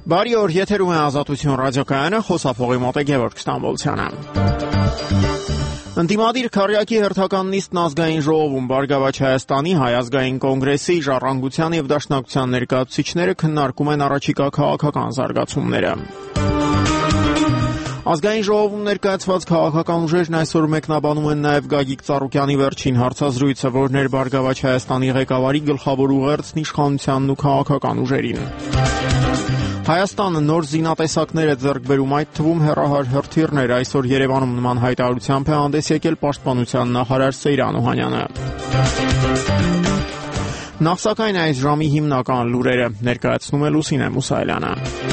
Բարի օր, եթերում է Ազատություն ռադիոկայանը, խոսափողի մոտ է Գևորգ Ստամբոլցյանը։ Ընդդիմադիր քառյակի հերթական նիստն ազգային ժողովում Բարգավաճ Հայաստանի, Հայ ազգային կոնգրեսի, Ժառանգության եւ Դաշնակցության ներկայացուցիչները քննարկում են առաջիկա քաղաքական զարգացումները։ Ազգային ժողովում ներկայացված քաղաքական ուժերն այսօր մեկնաբանում են նաև Գագիկ Ծառուկյանի վերջին հարցազրույցը, որն էր Բարգավաճ Հայաստանի ղեկավարի գլխավոր ուղերձն իշխանությանն ու քաղաքական ուժերին։ Հայաստանը նոր զինատեսակներ է ձեռք բերում, այդ թվում հեռահար հրթիռներ, այսօր Երևանում նման հայտարարությամբ է հանդես եկել Պաշտպանության նախարար Սեյրան Օհանյանը։ Նախ սակայն այս ժամի հիմնական լուրերը ներկայացնում է Լուսինե Մուսայելյանը։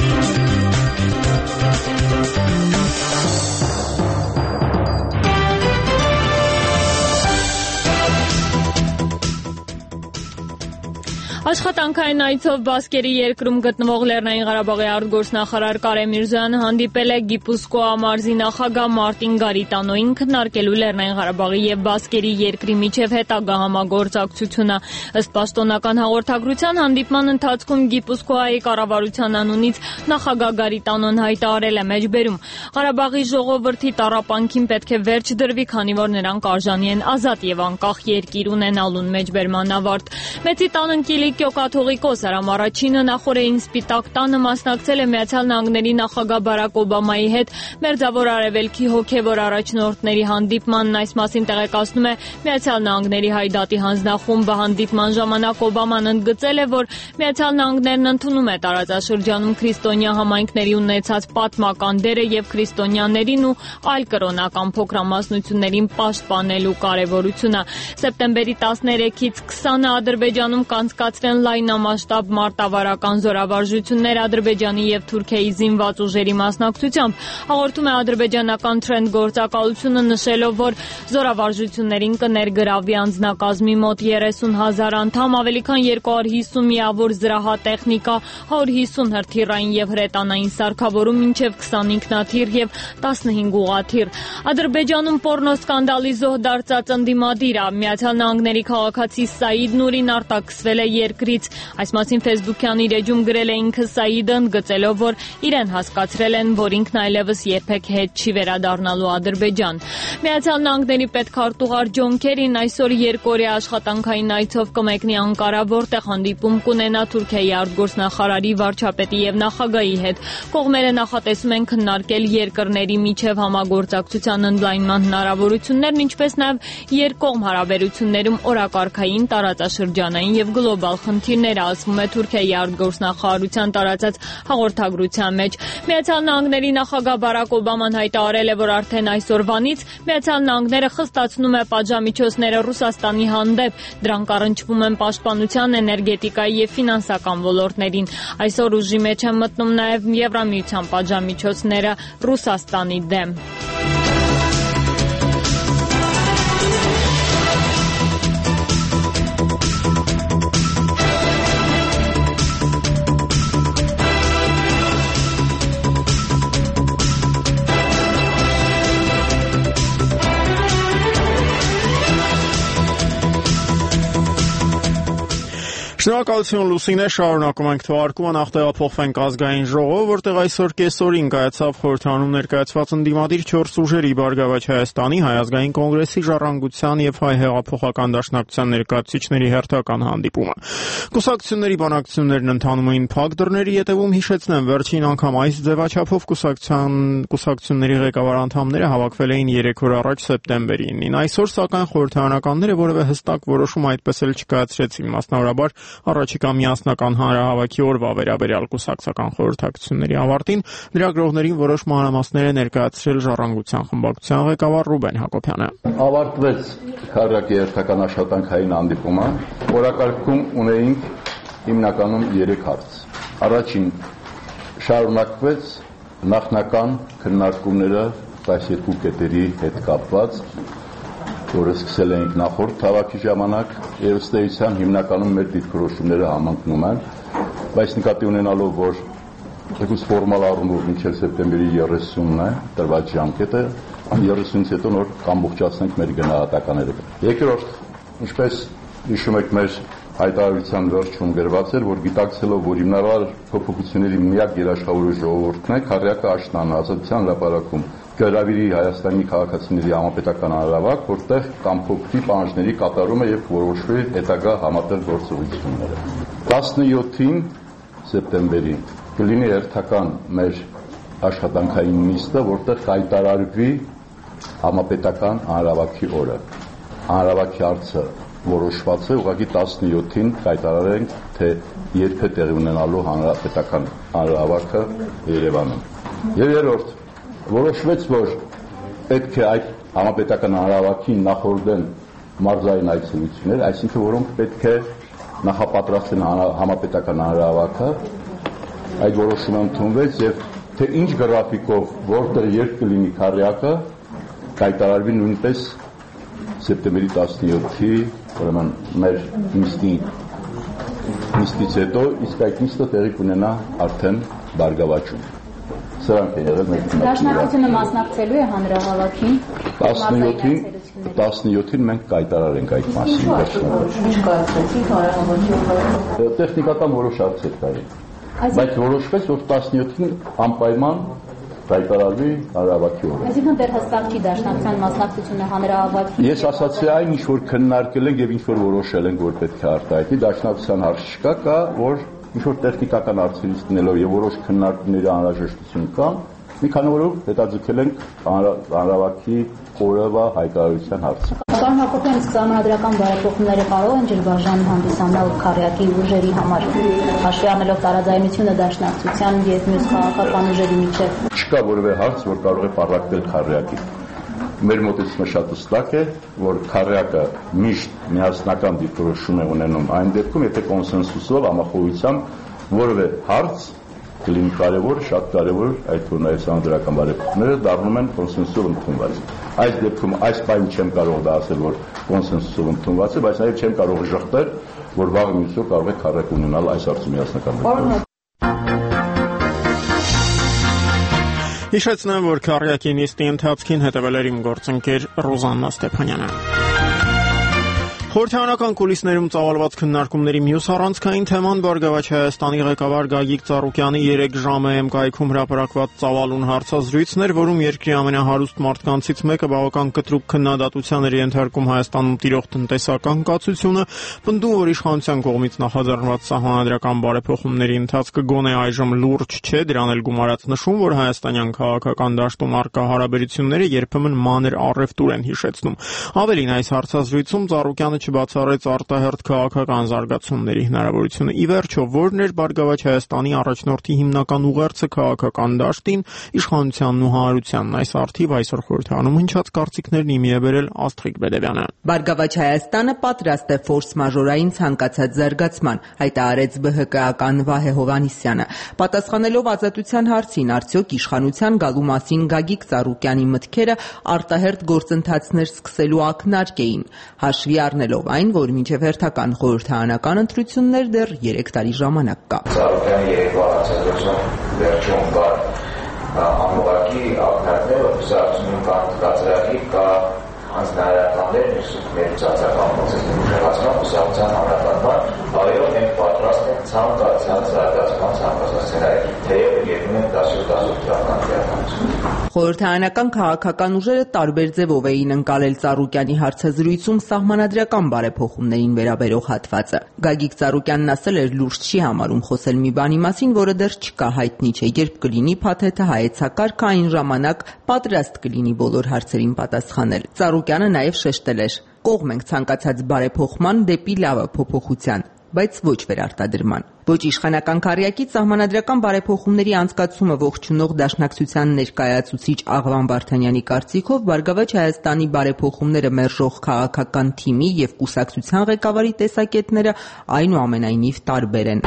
Աշխատանքային այցով Բասկերի երկրում գտնվող Լեռնային Ղարաբաղի արտգործնախարար Կարեն Միրզոյանը հանդիպել է Գիպուսկոա մարզի նախագահ Մարտին Գարիտանոին, քննարկելու Լեռնային Ղարաբաղի եւ Բասկերի երկրի միջև հետագա համագործակցությունը։ Ըստ պաշտոնական հաղորդագրության, հանդիպման ընթացքում Գիպուսկոայի կառավարության անունից նախագահ Գարիտանոն հայտարարել է մեջբերում. Ղարաբաղի ժողովրդի տառապանքին պետք է վերջ դրվի, քանի որ նրանք արժանի են ազատ եւ անկախ երկիր ունենալուն մեջբերման ավարտ։ Մեծի տանընկելի կաթողիկոս Արամ Առաջինը նախորդին Սպիտակ տանը մասնակցել է Միացյալ Նահանգների նախագահ Բարակ Օբամայի հետ Մերձավոր Արևելքի հոգևոր առաջնորդների հանդիպմանն, այս մասին տեղեկացնում է Միացյալ Նահանգների Հայդատի հանձնախումբը։ Հանդիպման ժամանակ Օբաման ընդգծել է, որ Միացյալ Նահանգներն ընդունում է տարածաշրջանում քրիստոնյա համայնքների ունեցած պատմական դերը եւ քրիստոնյաներին ու այլ կրոնական փոքրամասնություններին պաշտպանելու կարեւորությունը։ Սեպտեմբերի 13-ից 20-ը Ադրբեջանում կանցկացվեն լայնամասշտաբ մարտավարական զորավարժություններ Ադրբեջանի եւ Թուրքիայի զինված ուժերի մասնակցությամբ, հաղորդում է ադրբեջանական Trend գործակալությունը, նշելով, որ զորավարժություններին կներգրավվի անձնակազմի մոտ 30,000 անդամ, ավելի քան 250 միավոր զրահատեխնիկա, 150 հրթիռային եւ հրետանային սարքավորում, մինչեւ 20 ինքնաթիռ եւ 15 ուղաթիռ։ Ադրբեջանում պոռնո սկանդալի զոհ դարձած ընդդիմադիր Միացյալ Նահանգների քաղաքացի Սաիդ Նուրին արտաքսվել է երկրից։ Այս մասին Facebook-յան իր էջում գրել է ինքը Սաիդը, ընդգծելով, որ իրեն հասկացրել են, որ ինքն այլևս երբեք հետ չի վերադառնալու Ադրբեջան։ Միացյալ Նահանգների պետքարտուղար Ջոն Քերին այսօր երկօրյա աշխատանքային այցով կմեկնի Անկարա, որտեղ հանդիպում կունենա Թուրքիայի արտգործնախարարի, վարչապետի եւ նախագահի հետ։ Կողմերը նախատեսում են քննարկել երկրների միջև համագործակցության ընդլայնման հնարավորություններն, ինչպես նաեւ երկկողմ հարաբերություններում օրակարգային, տարածաշրջանային եւ գլոբալ խնդիրները, ասվում է Թուրքիայի արտգործնախարարության տարածած հաղորդագրության մեջ։ Միացյալ Նահանգների նախագահ Բարակ Օբաման հայտարարել է, որ արդեն այսօրվանից Միացյալ Նահանգները խստացնում է պատժամիջոցները Ռուսաստանի հանդեպ։ Դրանք առնչվում են պաշտպանության, էներգետիկայի եւ ֆինանսական ոլորտներին։ Այսօր ուժի մեջ են մտնում նաեւ Եվրամիության պատժամիջոցները Ռուսաստանի դեմ։ Շնորհակալություն Լուսինե, շարունակում ենք թողարկումը, նախ տեղափոխվենք ազգային ժողով, որտեղ այսօր կեսօրին կայացավ խորհրդարանում ներկայացված ընդդիմադիր 4 ուժերի Բարգավաճ Հայաստանի, Հայ ազգային կոնգրեսի, Ժառանգության եւ Հայ հեղափոխական դաշնակցության ներկայացուցիչների հերթական հանդիպումը։ Կուսակցությունների բանակցություններն ընթանում էին փակ դռների ետևում, հիշեցնեմ, վերջին անգամ այս ձևաչափով կուսակցությունների ղեկավար անդամները հավաքվել էին 3 օր առաջ սեպտեմբերի 9-ին։ Այսօր սակայն խորհրդարանականները որևէ հստակ որոշում այդպես էլ չկայացրեցին, մասնավորաբար առաջիկա միասնական հանրահավաքի օրվա վերաբերյալ կուսակցական խորհրդակցությունների ավարտին լրագրողներին որոշ մանրամասներ է ներկայացրել Ժառանգության խմբակցության ղեկավար Ռուբեն Հակոբյանը։ Ավարտվեց քառյակի հերթական աշխատանքային հանդիպումը, օրակարգում ունեինք հիմնականում 3 հարց։ Առաջին, շարունակվեց նախնական քննարկումները 12 կետերի հետ կապված, որը սկսել էինք նախորդ հավաքի ժամանակ, եւ ըստ էության հիմնականում մեր դիրքորոշումները համընկնում են, բայց նկատի ունենալով, որ թեկուզ ֆորմալ առումով մինչև սեպտեմբերի 30-ն է տրված ժամկետը, 30-ից հետո նոր կամբողջացնենք մեր գնահատականները։ Երկրորդ, ինչպես հիշում եք, մեր հայտարարության վերջում գրված էր, որ գիտակցելով, որ հիմնարար փոփոխությունների միակ երաշխավորը ժողովուրդն է, քարյակը աշնան ազատության հրապարակում կհրավիրի Հայաստանի քաղաքացիների համապետական հանրավակ, որտեղ կամփոփվի պահանջների կատարումը եւ որոշվի հետագա համատեղ գործողությունները։ 17-ին սեպտեմբերի կլինի հերթական մեր աշխատանքային նիստը, որտեղ կհայտարարվի համապետական հանրավակի օրը։ Հանրավակի հարցը որոշված է, ուղղակի 17-ին կհայտարարենք, թե երբ է տեղի ունենալու հանրապետական հանրավակը Երևանում։ Եվ երրորդ, որոշվեց, որ պետք է այդ համապետական հանրավակին նախորդեն մարզային այցելություններ, այսինքն որոնք պետք է նախապատրաստեն համապետական հանրավակը, այդ որոշումը ընդունվեց եւ թե ինչ գրաֆիկով, որտեղ երբ կլինի քարյակը, կհայտարարվի նույնպես սեպտեմբերի 17-ի, ուրեմն մեր նիստից հետո, իսկ այդ նիստը տեղի կունենա արդեն Բարգավաճում։ Սրանք են եղել մեր քննարկումները։ Դաշնակցությունը մասնակցելու է հանրահավաքին։ 17-ին մենք կհայտարարենք այդ մասին։ Ինչ կայացրեցիք հանրահավաքի։ Տեխնիկական որոշ հարցեր կային, բայց որոշվեց, որ 17-ին անպայման կհայտարարվի հանրահավաքի օրը։ Այսինքն դեռ հստակ չի դաշնակցության մասնակցությունը հանրահավաքի։ Ես ասացի այն, ինչ որ քննարկել ենք եւ ինչ որ որոշել ենք, որ պետք է արտահայտվի, դաշնակցության հարց չկա, կա, որ ինչ որ տեխնիկական հարցերից դնելով եւ որոշ քննարկումների անհրաժեշտություն կան, մի քանի օրով հետաձգել ենք հանրահավաքի օրվա հայտարարության հարցը։ Պարոն Հակոբյան, իսկ սահմանադրական բարեփոխումները կարող են ջրբաժան հանդիսանալ քարյակի ուժերի համար, հաշվի առնելով տարաձայնությունը դաշնակցության եւ մյուս քաղաքական ուժերի միջեւ։ Չկա որևէ հարց, որ կարող է պարակվել քարյակի։ Մեր մոտեցումը շատ հստակ է, որ քարյակը միշտ միասնական դիրքորոշում է ունենում այն դեպքում, եթե կոնսենսուսով համախոհությամբ որևէ հարց կլինի կարևոր, շատ կարևոր, այդ որ նաև սահմանադրական բարեփոխումները դառնում են կոնսենսուսով ընդունված։ Այս դեպքում այս բանը չեմ կարող դա ասել, որ կոնսենսուսով ընդունված է, բայց նաև չեմ կարող ժխտել, որ վաղ մյուսով կարող է քարյակ ունենալ այս հարցի միասնական բարեփոխում։ Հիշեցնեմ, որ քարյակի նիստի ընթացքին հետևել էր իմ գործընկեր Ռոզաննա Ստեփանյանը։ Խորհրդարանական կուլիսներում ծավալված քննարկումների մյուս առանցքային թեման Բարգավաճ Հայաստանի ղեկավար Գագիկ Ծառուկյանի 3 ժամը կայքում հրապարակված ծավալուն հարցազրույցն էր, որում երկրի ամենահարուստ մարդկանցից մեկը բավական կտրուկ քննադատության էր ենթարկում Հայաստանում տիրող տնտեսական կացությունը, պնդում, որ իշխանության կողմից նախաձեռնված սահմանադրական բարեփոխումների ընթացքը գոնե այժմ լուրջ չէ, դրան էլ գումարած նշում, որ հայաստանյան քաղաքական դաշտում առկա հարաբերությունները երբեմն մանր առևտուր են հիշեցնում։ Ավելին, այս հարցազրույցում Ծառուկյանը չբացառեց արտահերթ քաղաքական զարգացումների հնարավորությունը։ Ի վերջո, որն էր Բարգավաճ Հայաստանի առաջնորդի հիմնական ուղերձը քաղաքական դաշտին, իշխանությանն ու հանրությանն։ Այս առթիվ այսօր խորհրդարանում հնչած կարծիքներն իմի է բերել Աստղիկ Բեդևյանը։ Բարգավաճ Հայաստանը պատրաստ է ֆորս-մաժորային ցանկացած զարգացման, հայտարարեց ԲՀԿ-ական Վահե Հովհաննիսյանը։ Պատասխանելով ազատության հարցին, արդյոք իշխանության գալու մասին Գագիկ Ծառուկյանի մտքերը արտահերթ գործընթացներ սկսելու ակնարկ էին, հաշվի առնելով այն, որ մինչև հերթական խորհրդարանական ընտրություններ դեռ 3 տարի ժամանակ կա։ Ծառուկյանի երկու հարցազրույցում վերջում կար համողակի ակնարկներ, որպես արդյունքում կա կացրակի, կա հանձնարարականներ, մեր ծածական պրոցեսների ուժեղացման, կուսակցության համապատասխան, այո, մենք պատրաստ ենք ցանկացած զարգացման ցանկացած սցենարի, թեև ելնում ենք 17-18 թվականի վերջում։ Խորհրդարանական քաղաքական ուժերը տարբեր ձևով էին ընկալել Ծառուկյանի հարցազրույցում սահմանադրական բարեփոխումներին վերաբերող հատվածը։ Գագիկ Ծառուկյանն ասել էր, լուրջ չի համարում խոսել մի բանի մասին, որը դեռ չկա, հայտնի չէ, երբ կլինի փաթեթը հայեցակարգը, այն ժամանակ պատրաստ կլինի բոլոր հարցերին պատասխանել։ Ծառուկյանը նաև շեշտել էր. կողմ ենք ցանկացած բարեփոխման դեպի լավը փոփոխության, բայց ոչ վերարտադրման։ Ոչ իշխանական քարյակից սահմանադրական բարեփոխումների անցկացումը ողջունող դաշնակցության ներկայացուցիչ Աղվան Վարդանյանի կարծիքով Բարգավաճ Հայաստանի բարեփոխումները մերժող քաղաքական թիմի եւ կուսակցության ղեկավարի տեսակետները այնուամենայնիվ տարբեր են։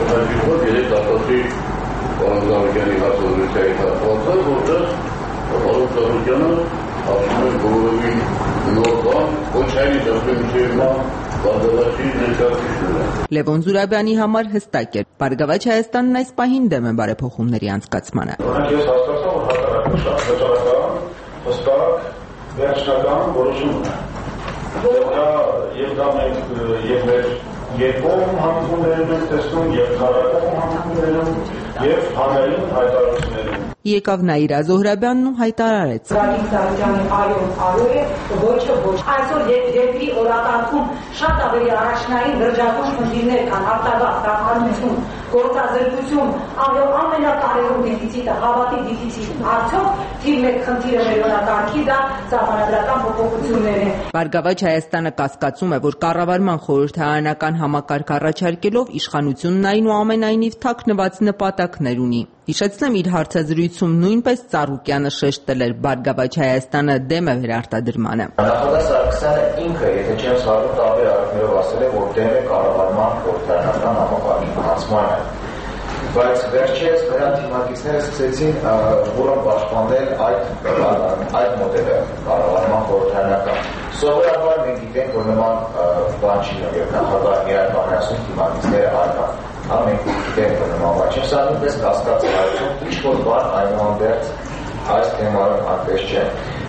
Լևոն Զուրաբյանի համար հստակ էր, Բարգավաճ Հայաստանն այս պահին դեմ է բարեփոխումների անցկացմանը։ Ես հասկացա, որ հակառակը շատ վճռական, հստակ, վերջնական որոշում է։ Եվ դա մենք եւ մեր երկկողմ հանդիպումներում ենք տեսնում եւ քառակողմ հանդիպումներում եւ հանրային հայտարարություններում։ Եկավ Նաիրա Զոհրաբյանն ու հայտարարեց. Գագիկ Ծառուկյանի այո է, ոչը ոչ։ Այսօր երկրի օրակարգում շատ ավելի առաջնային դրժատուր խնդիրներ կան, արտագաղթ, տաղանություն, գործազրկություն, ամենակարևոր դեֆիցիտը, հավատի դեֆիցիտ։ Արդյոք թիվ 1 խնդիրը մեր օրակարգի դա սահմանադրական փոփոխություններ են։ Բարգավաճ Հայաստանը կասկածում է, որ կառավարման խորհրդարանական համակարգ առաջարկելով իշխանությունն այնուամենայնիվ թաքնված նպատակներ ունի։ Հիշեցնեմ, իր հարցազրույցում նույնպես Ծառուկյանը շեշտել էր Բարգավաճ Հայաստանը դեմ է վերարտադրմանը։ Նախագահ Սարգսյանը ինքը, եթե չեմ սխալվում, տարբեր առումներով ասել է, որ դեմ է կառավարման խորհրդարանական համակարգի հանձնմանը։ Բայց վերջերս նրան թիմակիցները սկսեցին որոն պաշտպանել այդ մոդելը կառավարման խորհրդարանական։ Սովորաբար մենք գիտենք, որ նման բան չի եւ նախագահ միաբանացում թիմակիցները արկան։ Մենք գիտենք, որ նման բան չի, սա նույնպես կասկած է, այսօր ինչ-որ բան այնուամենայնիվ այս թեման այնպես չէ։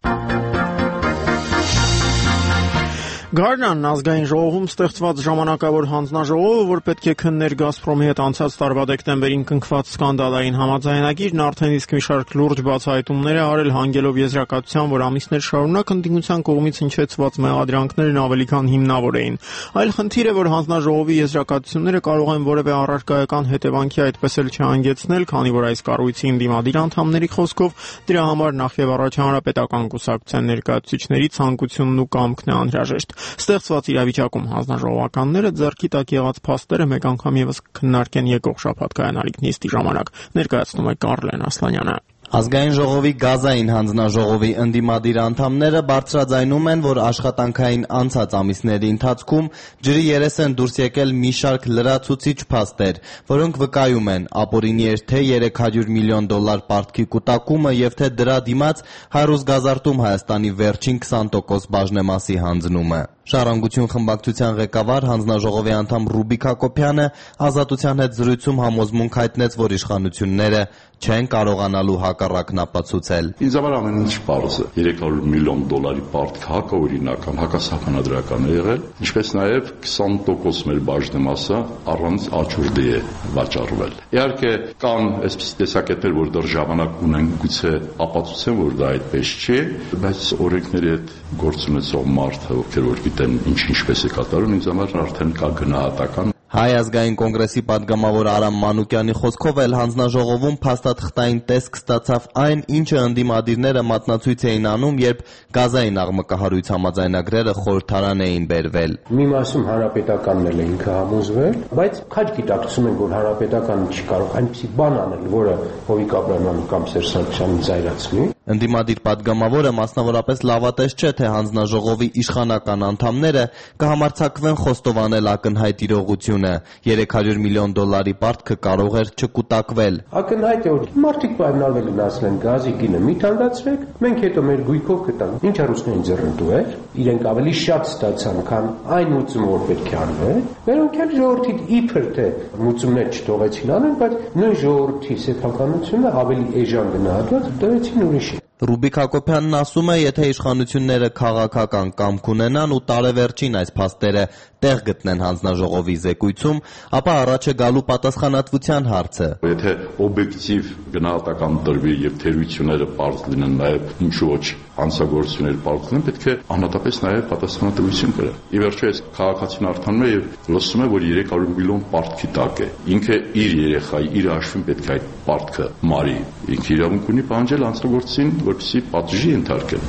Գարնանն ազգային ժողովում ստեղծված ժամանակավոր հանձնաժողովը, որ պետք է քններ Գազպրոմի հետ անցած տարվա դեկտեմբերին կնքված սկանդալային համաձայնագիրն, արդեն իսկ մի շարք լուրջ բացահայտումներ է արել, հանգելով եզրակացության, որ ամիսներ շարունակ ընդդիմության կողմից հնչեցված մեղադրանքներն ավելի քան հիմնավոր էին։ Այլ խնդիր է, որ հանձնաժողովի եզրակացությունները կարող են որևէ առարկայական հետևանքի այդպես էլ չհանգեցնել, քանի որ այս կառույցի ընդդիմադիր անդամների խոսքով դրա համար նախ եւ առաջ հանրապետական կուսակցության ներկայացուցիչների ցանկությունն ու կամքն է անհրաժեշտ։ Ստեղծված իրավիճակում հանձնաժողովականները ձեռքի տակ եղած փաստերը մեկ անգամ եւս քննարկեն եկող շաբաթ կայանալիք նիստի ժամանակ, ներկայացնում է Կարլեն Ասլանյանը։ Ազգային ժողովի գազային հանձնաժողովի ընդդիմադիր անդամները բարձրաձայնում են, որ աշխատանքային անցած ամիսների ընթացքում ջրի երես են դուրս եկել մի շարք լրացուցիչ փաստեր, որոնք վկայում են ապօրինի էր թե $300 միլիոն պարտքի կուտակումը եւ թե դրա դիմաց հարուսգազարտում Հայաստանի վերջին 20% բաժնեմասի հանձնումը։ Ժառանգություն խմբակցության ղեկավար հանձնաժողովի անդամ Ռուբիկ Հակոբյանը Ազատության հետ զրույցում համոզմունք հայտնեց, որ իշխանությունները չեն կարողանալու հակառակն ապացուցել։ Ինձ համար ամեն ինչ պարզ է։ $300 միլիոն պարտք հակաօրինական, հակասահմանադրական է եղել, ինչպես նաև 20% մեր բաժնեմասը առանց աճուրդի է վաճառվել։ Իհարկե կան այսպես տեսակետներ, որ դեռ ժամանակ ունեն գուցե ապացուցեն, որ դա այդպես չի, բայց օրենքների հետ գործ ունեցող մարդը, ովքեր որ գիտեն ինչպես է կատարում, ինձ համար արդեն կա գնահատական։ Հայ ազգային կոնգրեսի պատգամավոր Արամ Մանուկյանի խոսքով էլ հանձնաժողովում փաստաթղթային տեսք ստացավ այն, ինչը ընդդիմադիրները մատնացույց էին անում, երբ գազային աղմկահարույց համաձայնագրերը խորհրդարան էին բերվել։ Մի մասում հանրապետականն էլ է ինքը համոզվել, բայց քաջ գիտակցում են, որ հանրապետականը չի կարող այնպիսի բան անել, որը Հովիկ Աբրահամյանը կամ Սերժ Սարգսյանին զայրացնի։ Ընդդիմադիր պատգամավորը մասնավորապես լավատես չէ, թե հանձնաժողովի իշխանական անդամները կհամարձակվեն խոստովանել ակնհայտ իրողությունը։ $300 միլիոն պարտքը կարող էր չկուտակվել։ Ակնհայտ է, որ մարդիկ պայմանավորվել են ասել են գազի գինը մի թանկացրեք, մենք հետո մեր գույքով կտանք։ Ինչ ռուսներին ձեռնտու էր, իրենք ավելի շատ ստացան, քան այն մուծումը, որ պետք է անվեր։ Մերոնք էլ ժողովրդի իբր թե մուծումներ չթողեցին անեն, բայց նույն ժողովրդի սեփականությունը ավելի էժան գնահատված դրեցին ուրիշի։ Ռուբիկ Հակոբյանն ասում է, եթե իշխանությունները քաղաքական կամք ունենան ու տարեվերջին այս փաստերը տեղ գտնեն հանձնաժողովի զեկույցում, ապա առաջ է գալու պատասխանատվության հարցը։ Եթե օբյեկտիվ գնահատական տրվի եւ թերությունները պարզ լինեն, նաեւ ինչու ոչ հանցագործություններ պարզ լինեն, պետք է անհատապես նաեւ պատասխանատվություն կրեն։ Ի վերջո այս քաղաքացին արդանում է եւ լսում է, որ 300 միլիոն պարտքի տակ է։ Ինքը իր երեխայի, իր հաշվին պետք է այդ պարտքը մարի։ Ինքը իրավունք ունի պահանջել հանցագործին, որպեսզի պատժի ենթարկեն։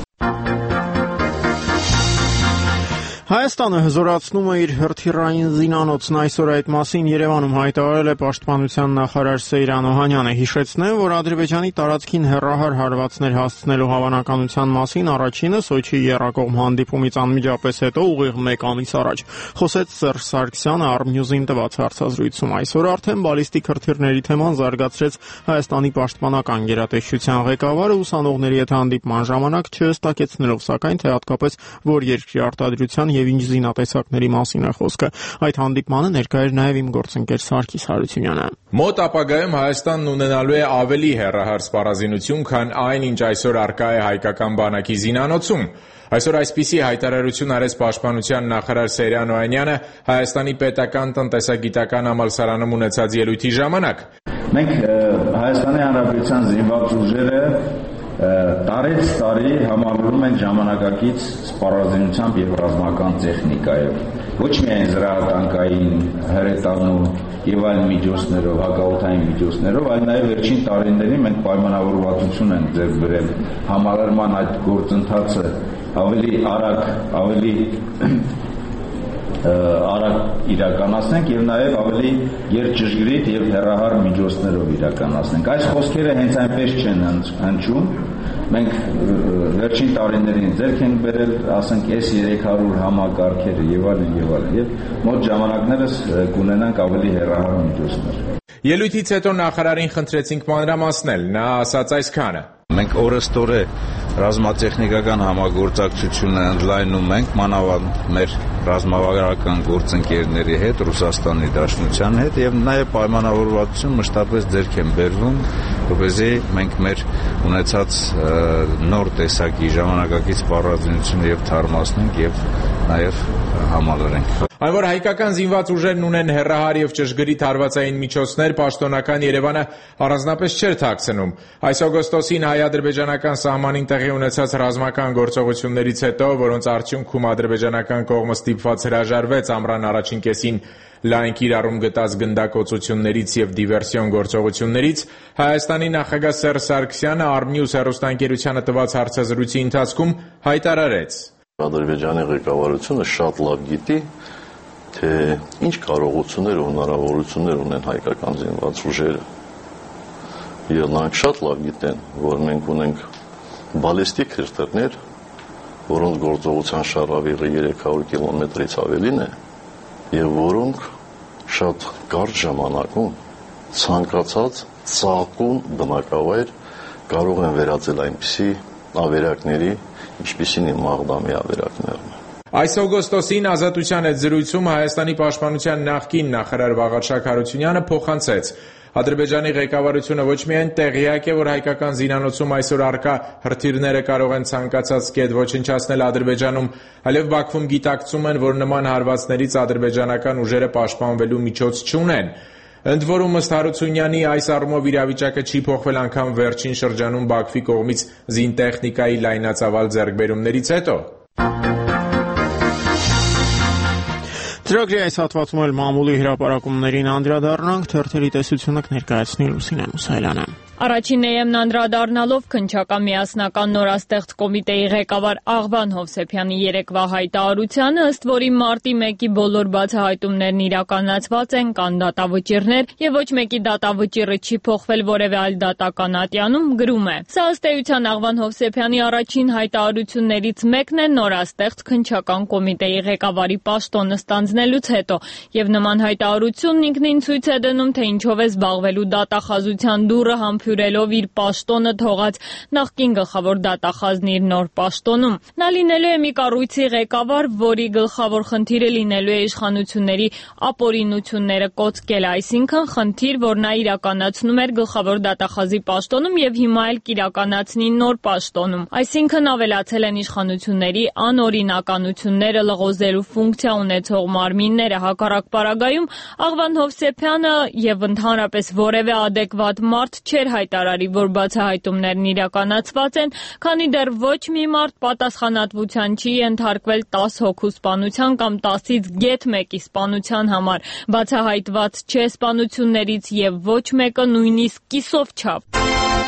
Հայաստանը հզորացնում է իր հրթիռային զինանոցն, այսօր այդ մասին Երևանում հայտարարել է պաշտպանության նախարար Սեյրան Օհանյանը։ Հիշեցնեմ, որ Ադրբեջանի տարածքին հեռահար հարվածներ հասցնելու հավանականության մասին առաջինը Սոչիի եռակողմ հանդիպումից անմիջապես հետո ուղիղ 1 ամիս առաջ խոսեց Սերժ Սարգսյանը Armnews-ին տված հարցազրույցում։ Այսօր արդեն բալիստիկ հրթիռների թեման զարգացրեց Հայաստանի պաշտպանական գերատեսչության ղեկավարը ուսանողների հետ հանդիպման ժամանակ չհստակեցնելով, սակայն թե հատկապես որ երկրի արտադրության եւ ինչ զինատեսակների մասին է խոսքը։ Այդ հանդիպմանը ներկա էր նաեւ իմ գործընկեր Սարգիս Հարությունյանը։ Մոտ ապագայում Հայաստանն ունենալու է ավելի հեռահար սպառազինություն, քան այն, ինչ այսօր առկա է հայկական բանակի զինանոցում։ Այսօր այսպիսի հայտարարություն արեց Պաշտպանության նախարար Սերյան Օհանյանը Հայաստանի պետական տնտեսագիտական համալսարանում ունեցած ելույթի ժամանակ։ Մենք Հայաստանի Հանրապետության զինված ուժերը տարեց տարի համալրում ենք ժամանակակից սպառազինությամբ եւ ռազմական տեխնիկայով։ Ոչ միայն զրահատանկային, հրետանու եւ այլ միջոցներով, հակաօդային միջոցներով, այլ նաեւ վերջին տարիներին մենք պայմանավորվածություն ենք ձեռք բերել համալրման այդ գործընթացը ավելի արագ իրականացնենք եւ նաեւ ավելի երկճշգրիտ եւ հեռահար միջոցներով իրականացնենք։ Այս խոսքերը հենց այնպես չեն հնչում։ Մենք վերջին տարիներին ձեռք ենք բերել, ասենք, S300 համակարգերը եւ այլն եւ մոտ ժամանակներս կունենանք ավելի հեռահար միջոցներ։ Ելույթից հետո նախարարին խնդրեցինք մանրամասնել, նա ասաց այսքանը. Մենք օրստորե ռազմատեխնիկական համագործակցությունը ընդլայնում ենք մանավանդ մեր ռազմավարական գործընկերների հետ, Ռուսաստանի Դաշնության հետ եւ նաեւ պայմանավորվածություն մշտապես ձեռք են բերվում, որպեսզի մենք մեր ունեցած նոր տեսակի ժամանակակից սպառազինությունը եւ թարմացնենք եւ նաեւ համալրենք։ Այն որ հայկական զինված ուժերն ունեն հեռահար եւ ճշգրիտ հարվածային միջոցներ, պաշտոնական Երևանը առանձնապես չէր թաքցնում։ Այս օգոստոսին հայ-ադրբեջանական սահմանին տեղի ունեցած ռազմական գործողություններից հետո, որոնց արդյունքում ադրբեջանական կողմը ստիպված հրաժարվեց ամռան առաջին կեսին լայն կիրառում գտած գնդակոծություններից եւ դիվերսիոն գործողություններից, Հայաստանի նախագահ Սերժ Սարգսյանը Armnews հեռուստաընկերությանը տված հարցազրույցի ընթացքում հայտարարեց. Ադրբեջանի ղեկավարությունը շատ լավ գիտի, թե ինչ կարողություններ ու հնարավորություններ ունեն հայկական զինված ուժերը։ Եվ նրանք շատ լավ գիտեն, որ մենք ունենք բալիստիկ հրթիռներ, որոնց գործողության շարավիղը 300 կիլոմետրից ավելին է, եւ որոնք շատ կարճ ժամանակում ցանկացած ծաղկուն բնակավայր կարող են վերածել այնպիսի ավերակների, ինչպիսին է Մաղդամի ավերակներն։ Այս օգոստոսին Ազատության հետ զրույցում Հայաստանի պաշտպանության նախկին նախարար Վաղարշակ Հարությունյանը փոխանցեց. Ադրբեջանի ղեկավարությունը ոչ միայն տեղյակ է, որ հայկական զինանոցում այսօր առկա հրթիռները կարող են ցանկացած կետ ոչնչացնել Ադրբեջանում, այլև Բաքվում գիտակցում են, որ նման հարվածներից ադրբեջանական ուժերը պաշտպանվելու միջոց չունեն։ Ընդ որում ըստ Հարությունյանի այս առումով իրավիճակը չի փոխվել անգամ վերջին շրջանում Բաքվի կողմից զինտեխնիկայի լայնածավալ ձեռքբերումներից հետո։ Ծրագրի այս հատվածում էլ մամուլի հրապարակումներին անդրադառնանք, թերթերի տեսությունը կներկայացնի Լուսինե Մուսայելյանը։ Առաջին EM-ն անդրադառնալով քննչական միասնական նորաստեղծ կոմիտեի ղեկավար Աղվան Հովսեփյանի երեկվա հայտարարությանը, ըստ որի մարտի 1-ի բոլոր բացահայտումներն իրականացված են, կան դատավճիռներ եւ ոչ մեկի դատավճիռը չի փոխվել որևէ այլ դատական ատյանում, գրում է. Սա ըստ էության Աղվան Հովսեփյանի առաջին հայտարարություններից մեկն է նորաստեղծ քննչական կոմիտեի ղեկավարի պաշտոնը ստանձնելուց հետո, եւ նման հայտարարությունն ինքնին ցույց է դնում, թե ինչով է զբաղվելու դատախազության դուռը համբուրելով իր պաշտոնը թողած նախկին գլխավոր դատախազն իր նոր պաշտոնում։ Նա լինելու է մի կառույցի ղեկավար, որի գլխավոր խնդիրը լինելու է իշխանությունների ապօրինությունները կոծկել, այսինքն խնդիր, որ նա իրականացնում էր գլխավոր դատախազի պաշտոնում եւ հիմա էլ կիրականացնի նոր պաշտոնում։ Այսինքն ավելացել են իշխանությունների անօրինականությունները լղոզելու ֆունկցիա ունեցող մարմինները։ Հակառակ պարագայում Աղվան Հովսեփյանը եւ ընդհանրապես որևէ adekvat մարդ չէր հայտարարի, որ բացահայտումներն իրականացված են, քանի դեռ ոչ մի մարդ պատասխանատվության չի ենթարկվել 10 հոգու սպանության կամ 10-ից գեթ մեկի սպանության համար։ Բացահայտված չէ սպանություններից եւ ոչ մեկը նույնիսկ կիսով չափ։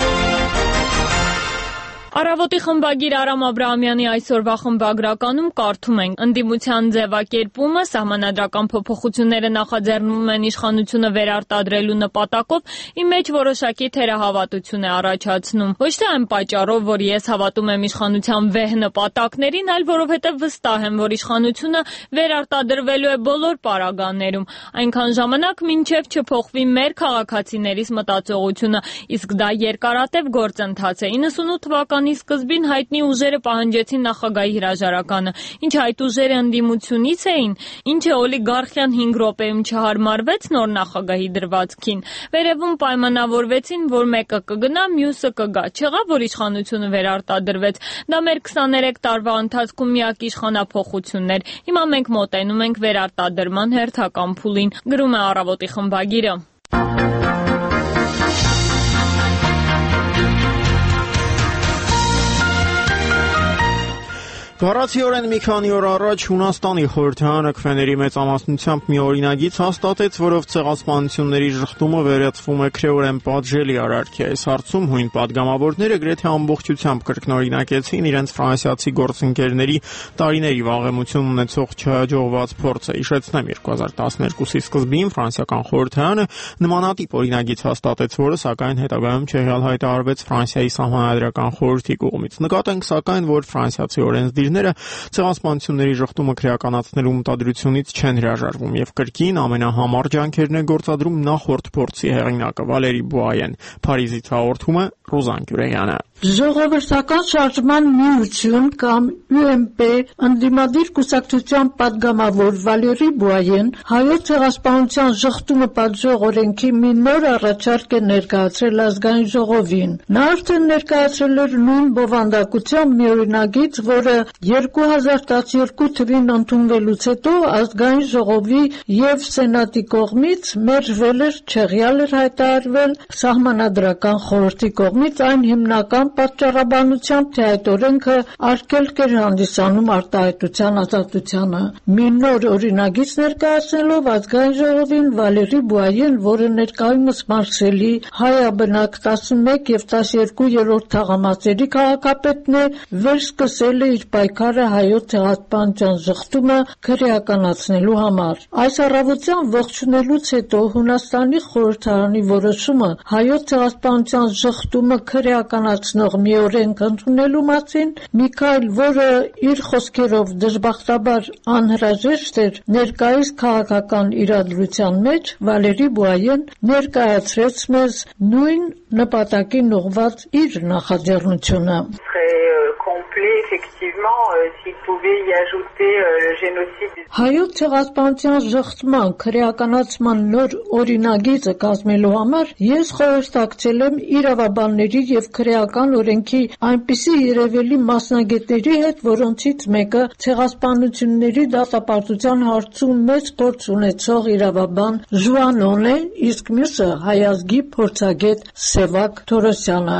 Առավոտի խմբագիր Արամ Աբրահամյանի այսօրվա խմբագրականում կարդում ենք. ընդդիմության ձևակերպումը սահմանադրական փոփոխությունները նախաձեռնվում են իշխանությունը վերարտադրելու նպատակով իմ մեջ որոշակի թերահավատություն է առաջացնում։ Ոչ թե այն պատճառով, որ ես հավատում եմ իշխանության վեհ նպատակներին, այլ որովհետև վստահ եմ, որ իշխանությունը վերարտադրվելու է բոլոր պարագաներում, այնքան ժամանակ մինչև չփոխվի մեր քաղաքացիներիս մտածողությունը, իսկ դա երկարատև գործընթաց է։ 98 թվականի Հունվարի սկզբին հայտնի ուժերը պահանջեցին նախագահի հրաժարականը, ինչ այդ ուժերը ընդդիմությունից էին, ինչը օլիգարխիան 5 րոպեում չհարմարվեց նոր նախագահի դրվածքին։ Վերևում պայմանավորվեցին, որ մեկը կգնա, մյուսը կգա։ Չեղավ, որ իշխանությունը վերարտադրվեց։ Դա մեր 23 տարվա ընթացքում միակ իշխանափոխությունն էր։ Հիմա մենք մոտենում ենք վերարտադրման հերթական փուլին, գրում է Առավոտի խմբագիրը։ Բառացիորեն մի քանի օր առաջ Հունաստանի խորհրդարանը քվեների մեծամասնությամբ մի օրինագիծ հաստատեց, որով ցեղասպանությունների շղթումը վերածվում է քրեորեն պատժելի արարքի։ Այս հարցում հույն падգամավորները գրեթե ամբողջությամբ կրկնօրինակեցին իրենց ֆրանսիացի գործընկերների տարիների վաղեմություն ունեցող չհաջողված փորձը։ Հիշեցնեմ, 2012-ի սկզբին ֆրանսիական խորհրդարանը նմանատիպ օրինագիծ հաստատեց, որը սակայն հետագայում չեղյալ հայտարարվեց Ֆրանսիայի սահմանադրական խորհրդի կողմից։ Նկատենք սակայն, որ ֆրանսիացի օրենսդիրները ցեղասպանությունների շղթումը քրեականացնելու մտադրությունից չեն հրաժարվում եւ կրկին ամենահամար ջանքերն է գործադրում նախորդ փորձի հեղինակը Վալերի Բուայեն։ Փարիզից հաղորդում է Ռուզան Գյուրեյանը։ Ժողովրդական շարժման միություն կամ UMP ընդդիմադիր կուսակցության падգամավոր Վալերի Բուայեն հայոց ցեղասպանության շղթումը պատժող օրենքի մի նոր առաջարկ է ներկայացրել ազգային ժողովին։ Նա արդեն ներկայացրել էր նույն բովանդակությամբ մի օրինագիծ, որը 2012 թվին ընդունվելուց հետո ազգային ժողովի եւ սենատի կողմից մերժվել էր, չեղյալ էր հայտարարվել սահմանադրական խորհրդի կողմից այն հիմնական պատճառաբանությամբ, թե այդ օրենքը արգելք էր հանդիսանում արտահայտության ազատությանը։ Մի նոր օրինագիծ ներկայացնելով ազգային ժողովին Վալերի Բուայեն, որը ներկայումս Մարսելի հայաբնակ 11 եւ 12-րդ թաղամասերի քաղաքապետն է, վերսկսել է իր պայքարը հայոց ցեղասպանության շղթումը քրեականացնելու համար։ Այս առավոտյան ողջունելուց հետո Հունաստանի խորհրդարանի որոշումը հայոց ցեղասպանության շղթումը քրեականացնող մի օրենք ընդունելու մասին մի քայլ, որը իր խոսքերով դժբախտաբար անհրաժեշտ էր ներկայիս քաղաքական իրադրության մեջ, Վալերի Բուայեն ներկայացրեց մեզ նույն նպատակին ուղղված իր նախաձեռնությունը։ Հայոց ցեղասպանության շղթման քրեականացման նոր օրինագիծը կազմելու համար ես խորհրդակցել եմ իրավաբանների եւ քրեական օրենքի այնպիսի երևելի մասնագետների հետ, որոնցից մեկը ցեղասպանությունների դատապարտության հարցում մեծ փորձ ունեցող իրավաբան Ժուանոն է, իսկ մյուսը հայազգի փորձագետ Սևակ Թորոսյանը։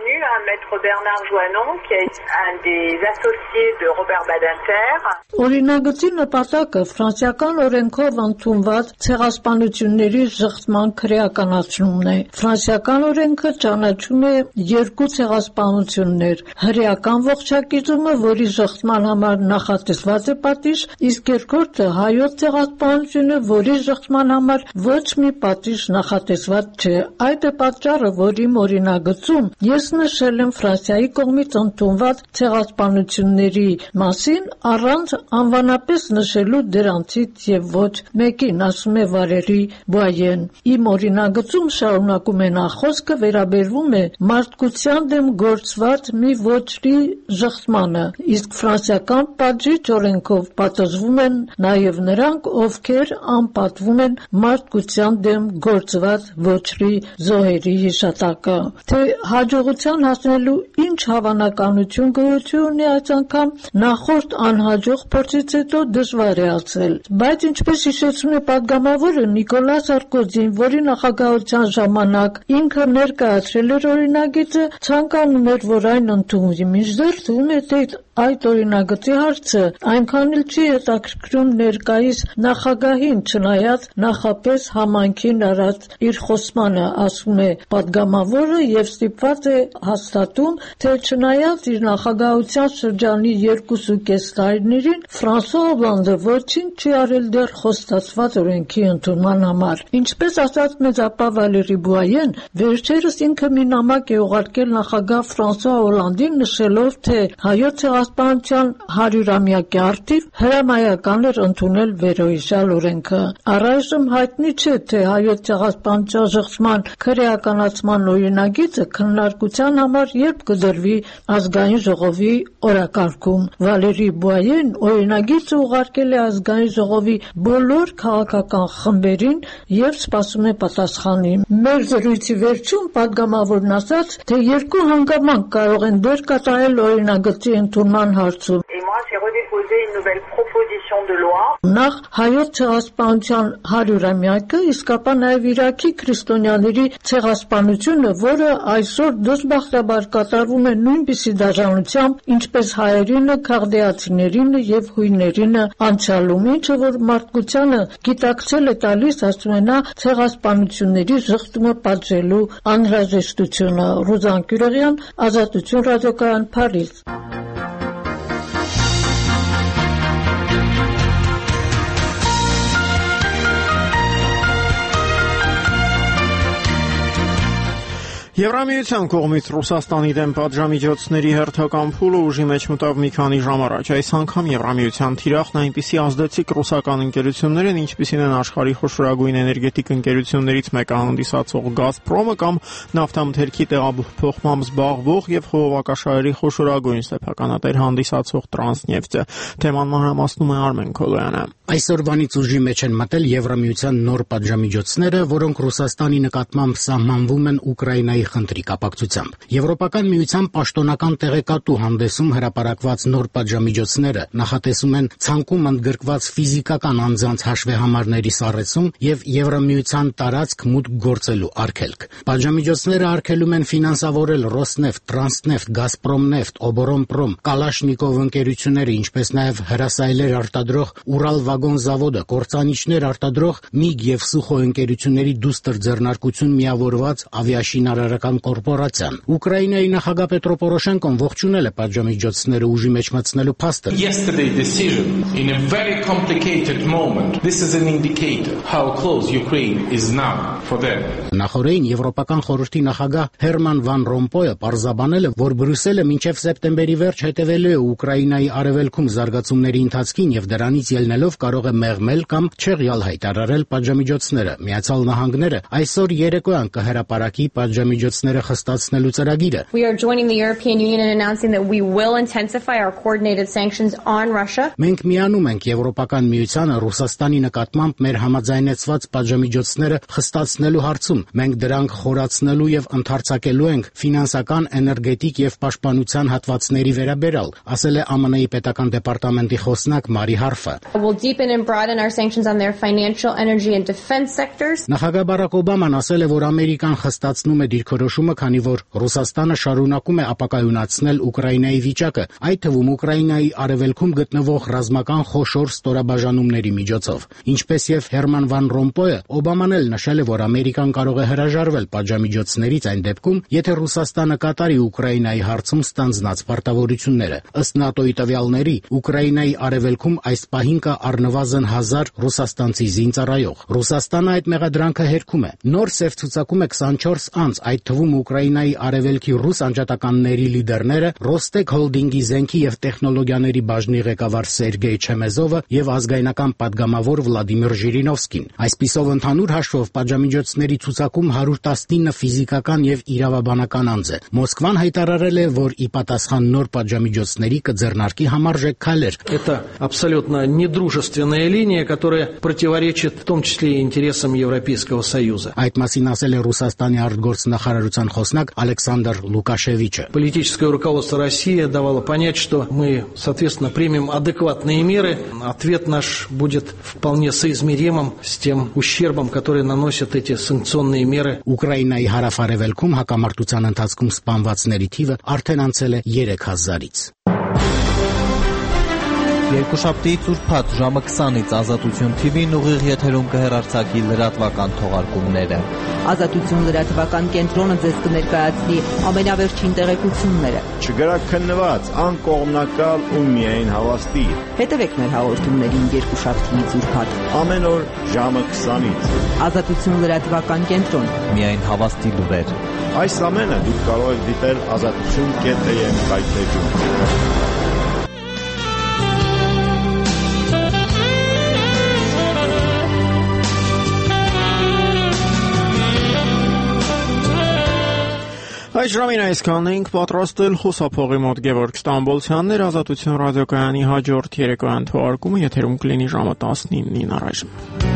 Bernard Joannon, qui est un des associés de Robert Badinter. Օրինագծի նպատակը ֆրանսիական օրենքով ընդունված ցեղասպանությունների շղթման քրեականացումն է։ Ֆրանսիական օրենքը ճանաչում է երկու ցեղասպանություններ՝ հրեական ողջակիզումը, որի շղթման համար նախատեսված է պատիժ, իսկ երկրորդը հայոց ցեղասպանությունը, որի շղթման համար ոչ մի պատիժ նախատեսված չէ։ Այդ է պատճառը, որ իմ օրինագծում ես նշել եմ Ֆրանսիայի կողմից ընդունված ցեղասպանությունների մասին առանց անվանապես նշելու դրանցից եւ ոչ մեկին, ասում է Վալերի Բուայեն։ Իմ օրինագծում շարունակում է նախոսքը վերաբերվում է մարդկության դեմ գործված մի ոճի շղթմանը, իսկ ֆրանսիական պատժիչ օրենքով պատժվում են նաեւ նրանք, ովքեր անպատվում են մարդկության դեմ գործված ոճի զոհերի հիշատակը։ Թե հաջողության հասնելու ինչ հավանականություն գոյություն ունի այս անգամ, նախորդ անհաջող փորձից հետո դժվար է ասել։ Բայց ինչպես հիշեցնում է падգամավորը Նիկոլա Սարկոզին, որի նախագահության ժամանակ ինքը ներկայացրել էր օրինագիծը, ցանկանում էր, որ այն ընդունվի, մինչդեռ թվում է, թե այդ օրինագծի հարցը այնքան էլ չի հետաքրքրում ներկայիս նախագահին, չնայած նախապես համայնքին արած իր խոսմանը, ասում է падգամավորը եւ ստիպված է հաստատում, թե չնայած իր նախագահության շրջանի 2.5 տարիներին Ֆրանսուଆ Օլանդը ոչինչ չի արել դեռ խոստացված օրենքի ընդունման համար։ Ինչպես ասաց մեծ ապա Վալերի Բուայեն, վերջերս ինքը մի նամակ է ուղարկել նախագահ Ֆրանսուଆ Օլանդին նշելով, թե հայոց ցեղասպանության 100-ամյակի առթիվ հրամայական էր ընդունել վերոհիշյալ օրենքը։ Առայժմ հայտնի չէ, թե հայոց ցեղասպանության շղթման քրեականացման օրինագիծը քննարկության համար երբ կդրվի ազգային ժողովի օրակարգում։ Վալերի Բուայեն օրինագիծը ուղարկել է ազգային ժողովի բոլոր քաղաքական խմբերին եւ սպասում է պատասխանի։ Մեր զրույցի վերջում պատգամավորն ասաց, թե երկու հանգամանք կարող են դեր կատարել օրինագծի ընդունման հարցում։ Նախ հայոց ցեղասպանության 100-ամյակը, իսկ ապա նաև Իրաքի քրիստոնյաների ցեղասպանությունը, որը այսօր դժբախտաբար կատարվում է նույնպիսի դաժանությամբ, ինչպես հայերինը, քաղդեացիներինը եւ հույներինը անցյալում, ինչը որ մարդկությանը գիտակցել է տալիս, ասում է նա, ցեղասպանությունների շղթումը պատժելու անհրաժեշտությունը։ Ռուզան Կյուրեղյան, Ազատություն ռադիոկայան, Փարիզ։ Եվրամիության կողմից Ռուսաստանի դեմ պատժամիջոցների հերթական փուլը ուժի մեջ մտավ մի քանի ժամ առաջ։ Այս անգամ Եվրամիության թիրախն այնպիսի ազդեցիկ ռուսական ընկերություններ են, ինչպիսին են աշխարհի խոշորագույն էներգետիկ ընկերություններից մեկը հանդիսացող Գազպրոմը կամ նավթամթերքի տեղափոխմամբ զբաղվող եւ խողովակաշարերի խոշորագույն սեփականատեր հանդիսացող Տրանսնեֆտը։ Թեման մանրամասնում է Արմեն Քոլոյանը։ Այսօրվանից ուժի մեջ են մտել Եվրամիության նոր պատժամիջոցները, որոնք Ռուսաստանի նկատմամբ սահմանվում են Ուկրաինայի խնդրի կապակցությամբ։ Եվրոպական միության պաշտոնական տեղեկատու հանդեսում հրապարակված նոր պատժամիջոցները նախատեսում են ցանկում ընդգրկված ֆիզիկական անձանց հաշվեհամարների սառեցում եւ Եվրամիության տարածք մուտք գործելու արգելք։ Պատժամիջոցները արգելում են ֆինանսավորել Ռոսնեֆտ, Տրանսնեֆտ, Գազպրոմնեֆտ, Օբորոնպրոմ, Կալաշնիկով ընկերությունները, ինչպես նաեւ հրասայլեր արտադրող Ուրալ վագոն զավոդը, կործանիչներ արտադրող MIG եւ Սուխո ընկերությունների դուստր ձեռնարկություն միավորված ավիաշինարարական կորպորացիան։ Ուկրաինայի նախագահ Պետրո Պորոշենկոն ողջունել է պատժամիջոցները ուժի մեջ մտցնելու փաստը։ Yesterday decision in a very complicated moment. This is an indicator how close Ukraine is now for them. Նախորդին Եվրոպական խորհրդի նախագահ Հերման վան Ռոմպոյը պարզաբանել է, որ Բրյուսելը մինչև սեպտեմբերի վերջ հետևելու է Ուկրաինայի արևելքում զարգացումների ընթացքին եւ դրանից ելնելով կարող է մեղմել կամ չեղյալ հայտարարել պատժամիջոցները։ Միացյալ Նահանգները այսօր երեկոյան կհրապարակի պատժամիջոցները խստացնելու ծրագիրը։ We are joining the European Union in announcing that we will intensify our coordinated sanctions on Russia. Մենք միանում ենք Եվրոպական միությանը Ռուսաստանի նկատմամբ մեր համաձայնեցված պատժամիջոցները խստացնելու հարցում։ Մենք դրանք խորացնելու եւ ընդարձակելու ենք ֆինանսական, էներգետիկ եւ պաշտպանության հատվածների վերաբերյալ, ասել է ԱՄՆ-ի պետական դեպարտամենտի խոսնակ Մարի Հարֆը։ We'll deepen and broaden our sanctions on their financial, energy and defense sectors. Նախագահ Բարակ Օբաման ասել է, որ Ամերիկան խստացնում է դիրքորոշումը, քանի որ Ռուսաստանը շարունակում է ապակայունացնել Ուկրաինայի վիճակը, այդ թվում Ուկրաինայի արևելքում գտնվող ռազմական խոշոր ստորաբաժանումների միջոցով։ Ինչպես եւ Հերման վան Ռոմպոյը, Օբաման էլ նշել է, որ Ամերիկան կարող է հրաժարվել պատժամիջոցներից այն դեպքում, եթե Ռուսաստանը կատարի Ուկրաինայի հարցում ստանձնած պարտավորությունները։ Ըստ ՆԱՏՕ-ի տվյալների, Ուկրաինայի արևելքում այս պահին կա առնվազն 1000 ռուսաստանցի զինծառայող։ Ռուսաստանը այդ մեղադրանքը հերքում է։ Նոր սև ցուցակում է 24 անձ, այդ թվում Ուկրաինայի արևելքի ռուս անջատականների լիդերները, Ռոստեկ հոլդինգի զենքի եւ տեխնոլոգիաների բաժնի ղեկավար Սերգեյ Չեմեզովը եւ ազգայնական падգամավոր Վլադիմիր Ժիրինովսկին։ Այսպիսով ընդհանուր հաշվով պատժամիջոցների ցուցակում 119 ֆիզիկական եւ իրավաբանական անձ է։ Մոսկվան հայտարարել է, որ ի պատասխան նոր պատժամիջոցների կձեռնարկի համարժեք քայլեր։ Это абсолютно недружественная линия, которая противоречит в том числе и интересам Европейского Союза. Այդ մասին ասել է Ռուսաստանի արտգործնախարարության խոսնակ Ալեքսանդր Լուկաշևիչը։ Политическое руководство России давало понять, что мы, соответственно, примем адекватные меры. Ответ наш будет вполне соизмеримым с тем ущербом, который наносят эти санкционные меры. Ուկրաինայի հարավարևելքում հակամարտության ընթացքում սպանվածների թիվը արդեն անցել է 3000-ից։ Երկուշաբթիից ուրբաթ ժամը 20-ից Ազատություն TV-ն ուղիղ եթերում կհեռարձակի լրատվական թողարկումները։ Ազատություն լրատվական կենտրոնը ձեզ կներկայացնի ամենավերջին տեղեկությունները։ Չգրաքննված, անկողմնակալ ու միայն հավաստի։ Հետևեք մեր հաղորդումներին երկուշաբթիից ուրբաթ ամեն օր ժամը 20-ից։ Ազատություն լրատվական կենտրոն։ Միայն հավաստի լուրեր։ Այս ամենը դուք կարող եք դիտել azatutun.am-ում։ Այս ժամին այսքանն էինք պատրաստել խուսափողի մոտ Գևորգ Ստամբոլցյանն էր Ազատություն ռադիոկայանի հաջորդ երեկոյան թողարկումը եթերում կլինի ժամը 19-ին առայժմ։